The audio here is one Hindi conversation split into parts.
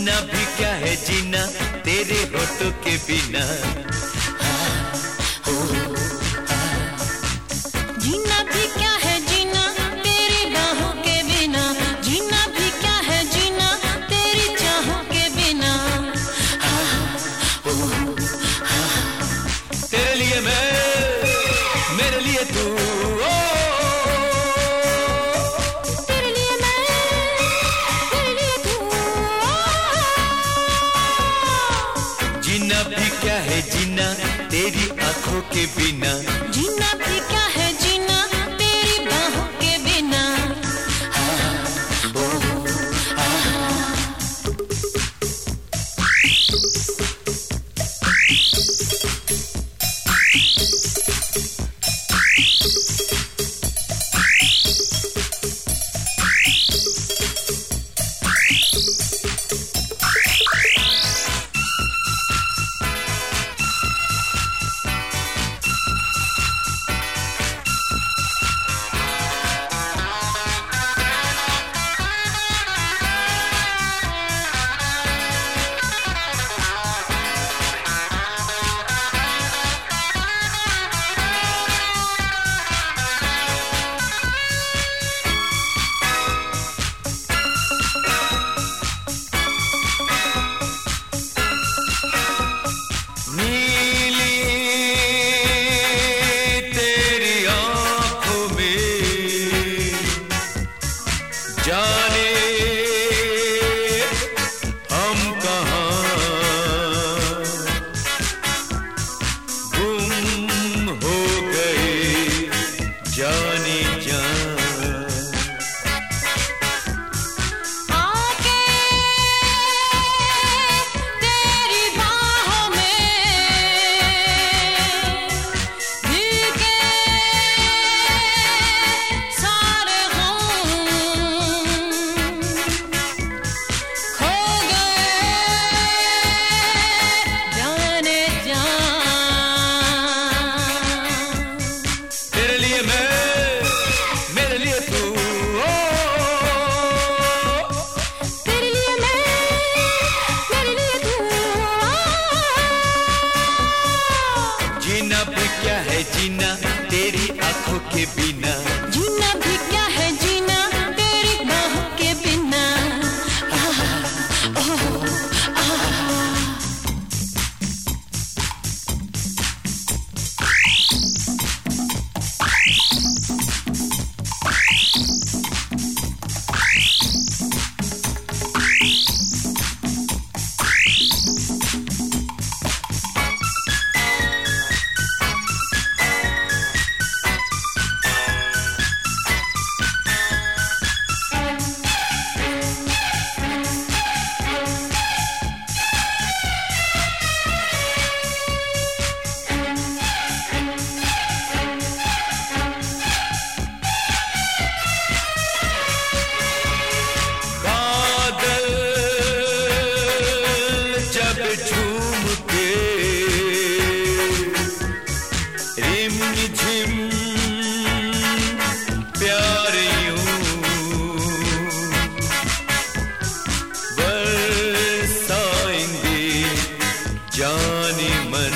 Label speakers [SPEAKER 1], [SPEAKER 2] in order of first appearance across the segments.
[SPEAKER 1] जीना भी क्या है जीना तेरे होठों के बिना।
[SPEAKER 2] जीना भी क्या है जीना तेरी बाहों के बिना, जीना भी क्या है जीना तेरी चाहों के बिना।
[SPEAKER 1] तेरे लिए मैं, मेरे लिए तू,
[SPEAKER 2] तेरे लिए मैं, तेरे लिए तू।
[SPEAKER 1] जीना भी क्या है जीना तेरी आंखों के बिना।
[SPEAKER 2] जीना भी क्या है जीना तेरी बाहों के बिना।
[SPEAKER 1] जाने हम कहाँ गुम हो गए जाने जा।
[SPEAKER 2] आके तेरी बाहों में दिल के सारे
[SPEAKER 1] जीना भी क्या है जीना तेरी आंखों के बिना।
[SPEAKER 2] जीना भी क्या है जीना तेरी बाहों के बिना।
[SPEAKER 1] झूम के रिम झिम प्यार यूं बरसाएंगे जाने मन।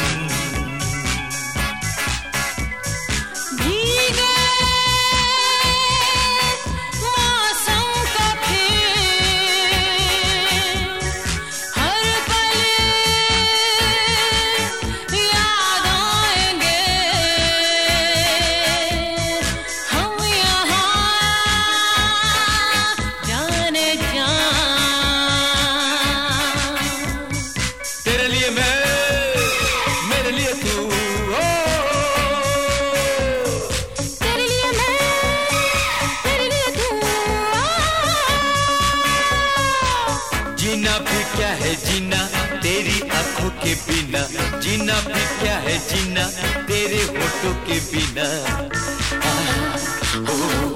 [SPEAKER 1] जीना भी क्या है जीना तेरी आंखों के बिना। जीना भी क्या है जीना तेरे होठों के बिना।